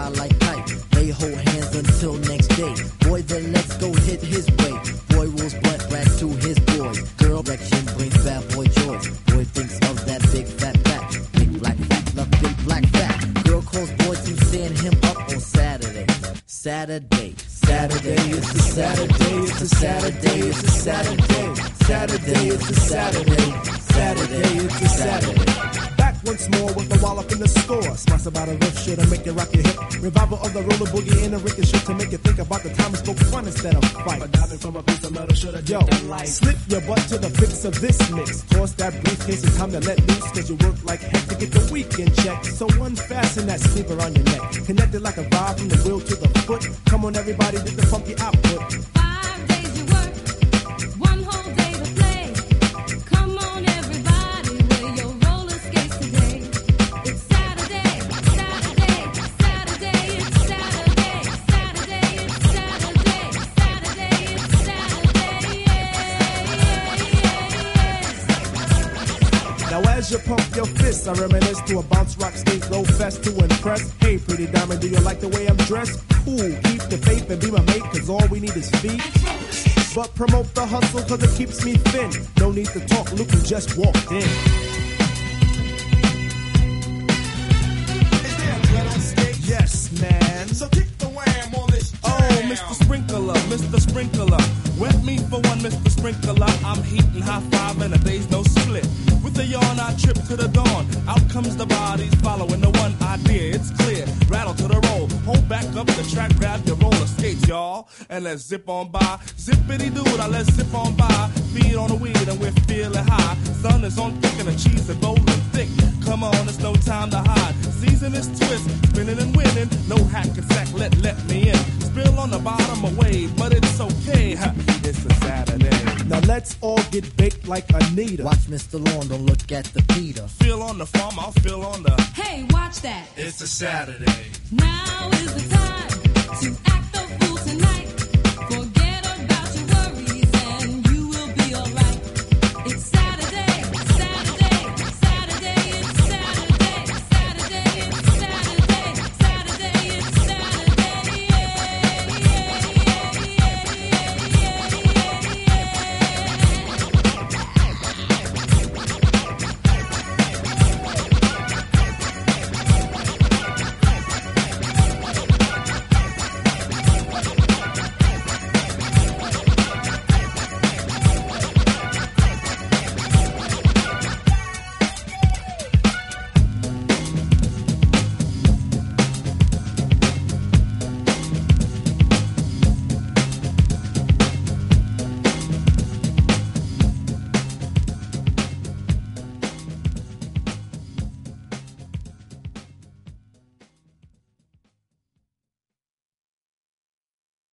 fly like kite. They hold hands until next day. Boy, then let's go hit his way. Boy rolls blunt back to his boys. Girl direction brings bad boy joy. Boy thinks of that big fat back. Big black fat, love big black fat. Girl calls boy to send him up on Saturday. Saturday, it's a Saturday, it's a Saturday, it's a Saturday. Saturday, it's a Saturday. Saturday, it's a Saturday. Back once more with the wallop in the score. Smash about a riff shit to make you rock your hip. Revival of the roller boogie in a ricochet to make you think about the time it spoke fun instead of fight. But diving from a piece of metal should have that light. Slip your butt to the fix of this mix. Toss that briefcase, it's time to let loose. Cause you work like heck to get the weekend check. So unfasten that sleeper on your neck. Connected like a vibe from the wheel to the foot. Come on everybody, get the funky output. 5 days you work, 1 whole day to play. Come on everybody, wear your roller skates today. It's Saturday, Saturday, Saturday, it's Saturday, Saturday, it's Saturday, Saturday, it's Saturday, yeah. Now as you pump your fists, I reminisce to a bounce rock skate roll fest to impress. Hey pretty diamond, do you like the way I'm dressed? Cool, keep the faith and be my mate, cause all we need is feet. But promote the hustle cause it keeps me thin. No need to talk, look who just walked in. Is there a gun on stage? Yes, man. So kick the wham on this jam. Oh, Mr. Sprinkler, Mr. Sprinkler. Wet me for one, Mr. Sprinkler. I'm heating high five and a day's no split. With a yawn, I trip to the dawn. Out comes the bodies following the one idea. It's clear. Rattle to the roll. Hold back up the track, grab your roller skates, y'all. And let's zip on by. Zippity doo, now let's zip on by. Feed on the weed and we're feeling high. Sun is on thick and the cheese is rolling thick. Come on, it's no time to hide. Season is twist, spinning and winning. No hack and sack, let me in. Spill on the bottom away, but it's okay. It's a Saturday. Now let's all get baked like Anita. Watch Mr. Lawn, don't look at the Peter. Feel on the farm, I'll feel on the. Hey, watch that. It's a Saturday. Now is the time.